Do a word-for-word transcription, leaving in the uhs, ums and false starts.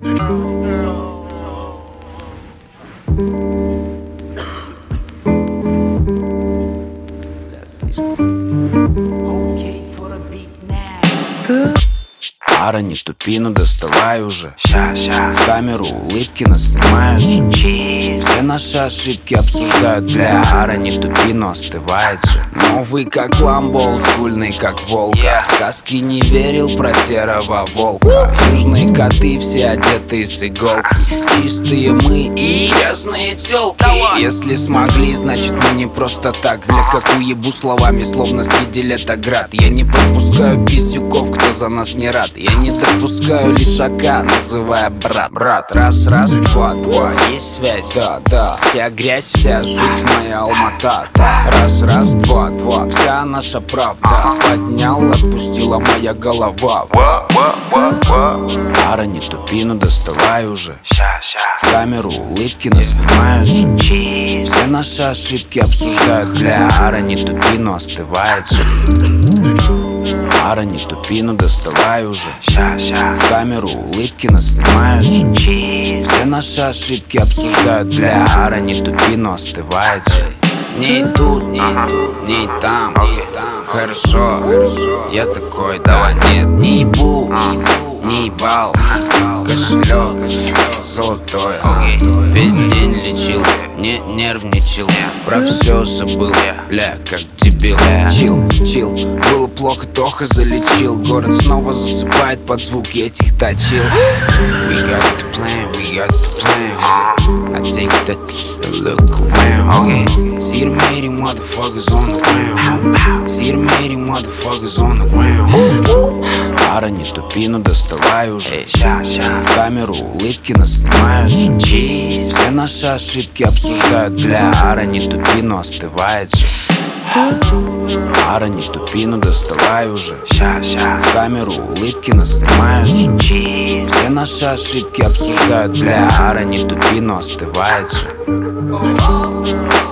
Ара, не тупи, ну доставай уже. В камеру улыбки нас снимают же. Все наши ошибки обсуждают, бля. Ара, не тупи, но остывает же. Новый как Ламбо, олдскульный как Волга. В сказки не верил про серого волка. Южные коты все одеты с иголки. Чистые мы и грязные тёлки. Если смогли, значит мы не просто так. Бля, как уебу словами, словно среди лета град. Я не пропускаю пиздюков, кто за нас не рад. Я не допускаю лишака, называя брат. Брат, раз, раз, два, два, есть связь? Да, да, вся грязь, вся жуть моя Алмата. Да. Раз, раз, два, два, вся наша правда. Поднял, отпустила моя голова. Ара, не тупи, ну доставай уже. В камеру улыбки нас снимают же. Все наши ошибки обсуждают, бля. Ара, не тупи, но остывает же. Ара, не тупи, ну доставай уже. В камеру улыбки нас снимают же. Все наши ошибки обсуждают, бля. Ара, не тупи, но остывает же. Не тут, не тут, не там, не там. Хорошо, хорошо, я такой, да, нет. Не ебу, не ебу, не ебал. Кошелек золотой. Весь день лечил, не нервничал. Про все забыл, бля, как дебил. Чил, чил, было плохо, Тоха залечил. Город снова засыпает под звуки этих точил. We got the plan, we got the plan. I take that look around. See the matey motherfuckers on the ground. See the matey motherfuckers on the ground. Ара, не тупи, ну доставай уже. В камеру улыбки нас снимают же. Все наши ошибки обсуждают, бля. Ара, не тупи, но остывает же. Ара, не тупи, ну доставай уже. В камеру улыбки нас снимают же. Все наши ошибки обсуждают, бля. Ара, не тупи, но остывает же.